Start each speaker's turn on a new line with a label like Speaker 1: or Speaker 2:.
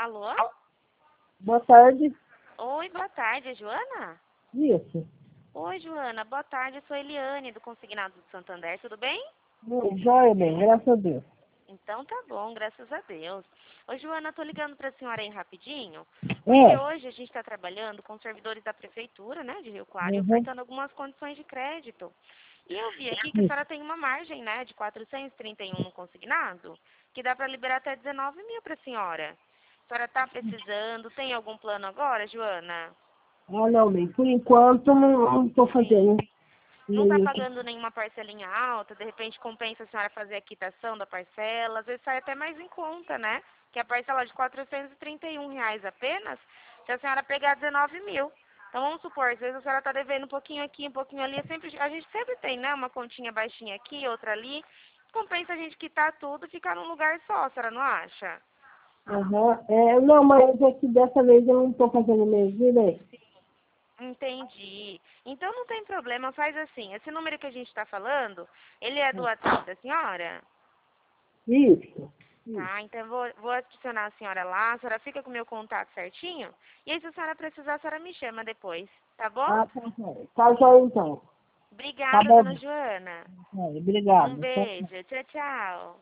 Speaker 1: Alô?
Speaker 2: Boa tarde.
Speaker 1: Oi, boa tarde, é Joana?
Speaker 2: Isso.
Speaker 1: Oi, Joana, boa tarde, eu sou Eliane, do Consignado do Santander, tudo bem?
Speaker 2: Joia, bem, graças a Deus.
Speaker 1: Então tá bom, graças a Deus. Ô, Joana, tô ligando pra senhora aí rapidinho, porque
Speaker 2: É.
Speaker 1: hoje a gente está trabalhando com servidores da Prefeitura, né, de Rio Claro, e
Speaker 2: Uhum.
Speaker 1: ofertando algumas condições de crédito. E eu vi aqui que a senhora tem uma margem, né, de 431 no consignado, que dá para liberar até 19 mil pra senhora. A senhora tá precisando, tem algum plano agora, Joana?
Speaker 2: Ah, não, bem, por enquanto não estou
Speaker 1: Sim.
Speaker 2: fazendo.
Speaker 1: Não está
Speaker 2: nenhum.
Speaker 1: pagando nenhuma parcelinha alta, de repente compensa a senhora fazer a quitação da parcela, às vezes sai até mais em conta, né? Que a parcela de R$ 431 apenas, se a senhora pegar 19 mil. Então vamos supor, às vezes a senhora está devendo um pouquinho aqui, um pouquinho ali, a gente sempre tem, né? Uma continha baixinha aqui, outra ali. Compensa a gente quitar tudo e ficar num lugar só, a senhora não acha?
Speaker 2: Aham. Não, mas é que dessa vez eu não estou fazendo mesmo direito.
Speaker 1: Entendi. Então não tem problema, faz assim. Esse número que a gente está falando, ele é do WhatsApp da senhora?
Speaker 2: Isso.
Speaker 1: Tá, então eu vou adicionar a senhora lá, a senhora fica com o meu contato certinho, e aí se a senhora precisar, a senhora me chama depois, tá bom?
Speaker 2: Ah, tá joia. Tá joia, então. Tá
Speaker 1: Obrigada,
Speaker 2: bom.
Speaker 1: dona Joana. Um
Speaker 2: Obrigado.
Speaker 1: beijo, tchau, tchau.